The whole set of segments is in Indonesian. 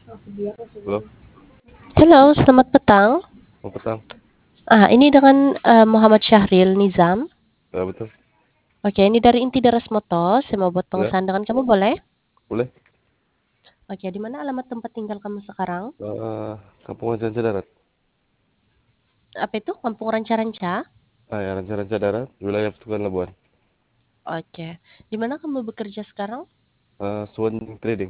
Halo, Halo, selamat petang. selamat petang. Ini dengan Muhammad Syahril Nizam. Ya, betul. Oke, ini dari Inti Daras Moto. Saya mau buat Ya, pengesahan dengan kamu, boleh? boleh. Oke, di mana alamat tempat tinggal kamu sekarang? Eh, Kampung Ranca Darat. Apa itu? Kampung Ranca-Ranca? Ya, Ranca Darat, wilayah Petukan Labuan. Oke. Di mana kamu bekerja sekarang? Swan Trading.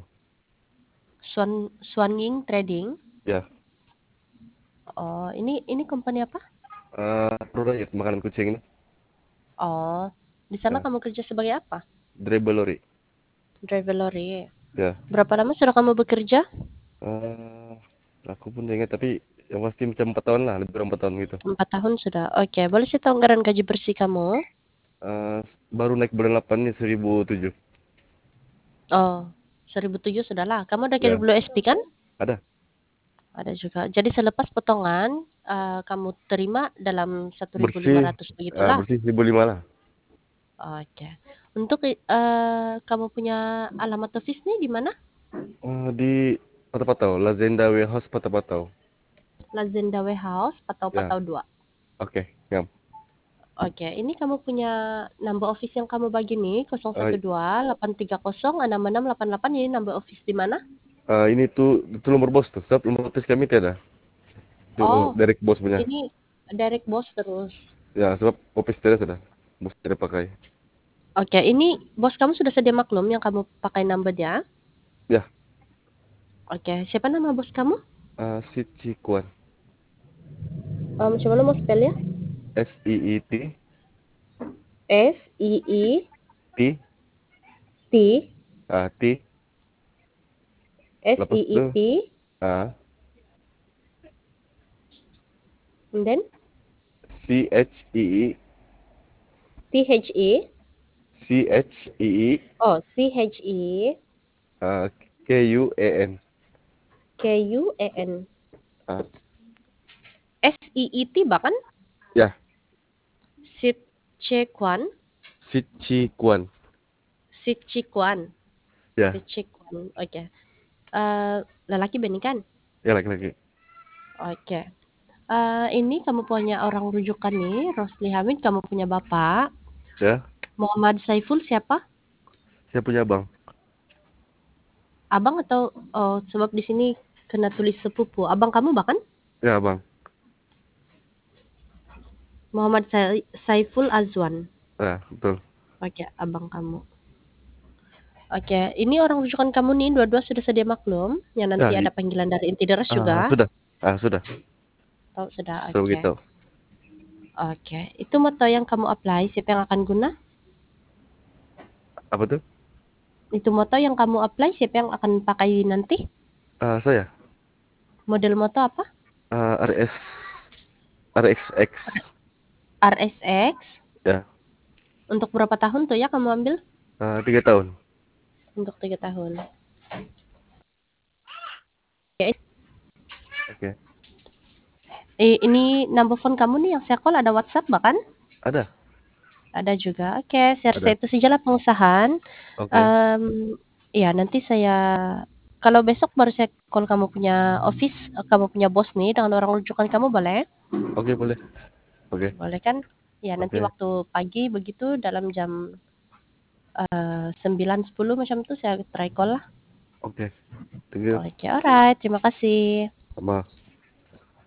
Swan Trading. Ya, Oh, ini company apa? produk makanan kucing ini. Oh, di sana Ya, kamu kerja sebagai apa? Dribble lori. Driver lorry. Ya, Berapa lama sudah kamu bekerja? eh aku pun ingat tapi yang pasti macam 4 tahun lah, lebih kurang 4 tahun gitu. 4 tahun sudah. Oke, boleh saya tahu anggaran gaji bersih kamu? Baru naik bulan 8 ini 1007. Oh, 1.007 sudah lah. Kamu ada Ya, KWSP kan? ada. Ada juga. Jadi selepas potongan, kamu terima dalam Bersih, 1.500 begitulah? bersih 1005 lah. Oke. Untuk, kamu punya alamat office nih di mana? Di Patapatau, Lazenda Warehouse Patapatau. Lazenda Warehouse, Ya, Patau 2. oke. Ya. Oke, ini kamu punya number office yang kamu bagi nih, Eh, 012-830-6688, ini number office di mana? Ini itu nomor bos tuh. Sebab nomor office kami tiada. Itu Oh, direct bos punya. ini direct boss terus. Ya, sebab office tiada sudah. Bos tidak pakai. Oke, ini bos kamu sudah sedia maklum yang kamu pakai number dia? Ya, Oke, siapa nama bos kamu? Si Cikuan. Coba lo mau spell ya? SIIT S-I-I T T T lepas itu SEET, A and then CHII THE, CHII CHE, KUAN. KUAN, Ah, SEET bahkan ya, Sit Chekuan, Si Cikuan. Sit Chikuan, Ya, Sit Chikuan. Oke. Lelaki Benny kan? ya laki-laki. Oke. Ini kamu punya orang rujukan nih, Rosli Hamid. Kamu punya bapak, Ya, Muhammad Saiful siapa? saya punya bang. Abang atau oh, sebab di sini kena tulis sepupu. Abang kamu bahkan Ya, bang. Muhammad Saiful Azwan. Ya, betul. Oke, abang kamu. Oke, ini orang rujukan kamu nih, dua-dua sudah sedia maklum, yang nanti Ya, ada panggilan dari inti deras juga? sudah. Sudah. Tahu sudah, Sudah oke. begitu. Oke, itu moto yang kamu apply, siapa yang akan guna? Apa tuh? Itu moto yang kamu apply, siapa yang akan pakai nanti? Saya Model moto apa? RS RXX. RSX. Ya, Untuk berapa tahun tuh ya kamu ambil? 3 tahun. Untuk 3 tahun. Ya, Oke. ini number phone kamu nih yang saya call ada WhatsApp bahkan? Ada. Ada juga. Oke, share Ada. itu sajalah pengusahaan. Oke. Ya nanti saya kalau besok baru saya call kamu punya office, kamu punya bos nih dengan orang rujukan kamu boleh? Oke, boleh. Oke. Boleh kan? Ya nanti Oke. waktu pagi begitu dalam jam 9, 10 macam itu saya try call lah. Oke. Thank you. Oke, alright. Terima kasih. Sama.